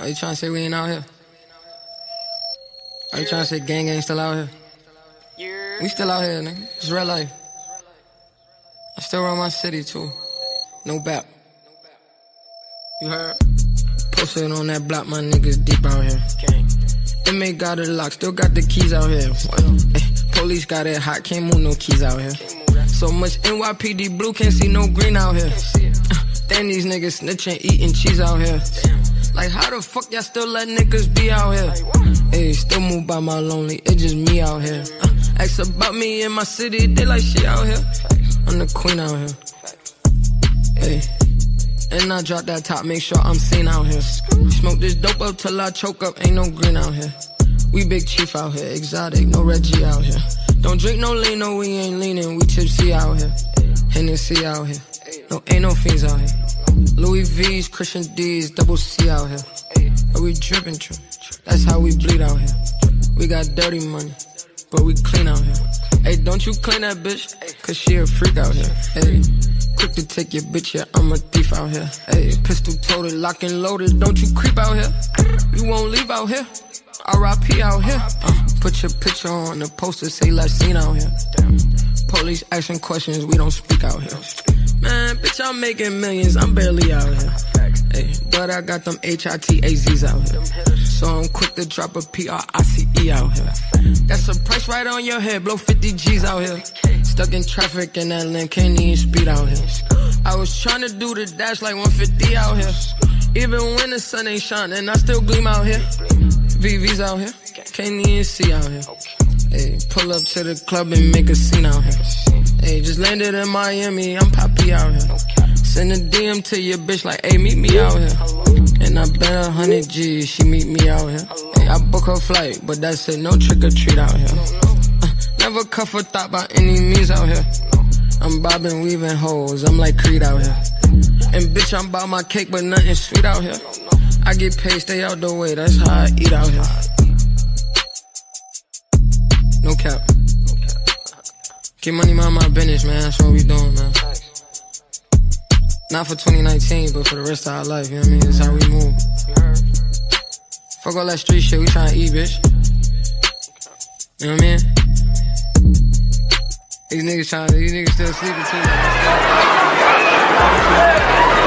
Are you trying to say we ain't out here? Are you trying to say gang still out here? We still out here, nigga. It's real life. I still run my city, too. No bap. You heard? Posted on that block, my niggas deep out here. Inmate got it locked, still got the keys out here. Police got it hot, can't move no keys out here. So much NYPD blue, can't see no green out here. Then these niggas snitching, eating cheese out here. Like how the fuck y'all still let niggas be out here? Hey, still move by my lonely, it's just me out here. Ask about me in my city, they like shit out here. I'm the queen out here. Hey, and I drop that top, make sure I'm seen out here. Smoke this dope up till I choke up, ain't no green out here. We big chief out here, exotic, no Reggie out here. Don't drink no lean, no we ain't leaning, we tipsy out here. Hennessy out here, no ain't no fiends out here. Louis V's, Christian D's, double C out here. But we drippin', that's how we bleed out here. We got dirty money, but we clean out here. Hey, don't you clean that bitch, cause she a freak out here. Hey, quick to take your bitch, yeah, I'm a thief out here. Hey, pistol toted, lock and loaded, don't you creep out here. You won't leave out here, R.I.P. out here. Put your picture on the poster, say last seen out here. Police asking questions, we don't speak out here. Man, bitch, I'm making millions, I'm barely out here. Hey, but I got them HITAZs out here. So I'm quick to drop a PRICE out here. That's a price right on your head, blow 50 G's out here. Stuck in traffic in that lane, can't even speed out here. I was trying to do the dash like 150 out here. Even when the sun ain't shining, I still gleam out here. VV's out here, can't even see out here. Hey, pull up to the club and make a scene out here. Hey, just landed in Miami, I'm poppy out here. Send a DM to your bitch like, hey, meet me out here. And I bet 100 G's, she meet me out here. Hey, I book her flight, but that's it, no trick or treat out here. Never cuff or thought by any means out here. I'm bobbing, weaving hoes, I'm like Creed out here. And bitch, I'm about my cake, but nothing sweet out here. I get paid, stay out the way, that's how I eat out here. No cap. Get money, mind my business, man, that's what we doing, man. Not for 2019, but for the rest of our life, you know what I mean? That's how we move. Fuck all that street shit, we tryna eat, bitch. You know what I mean? These niggas still sleeping too, man.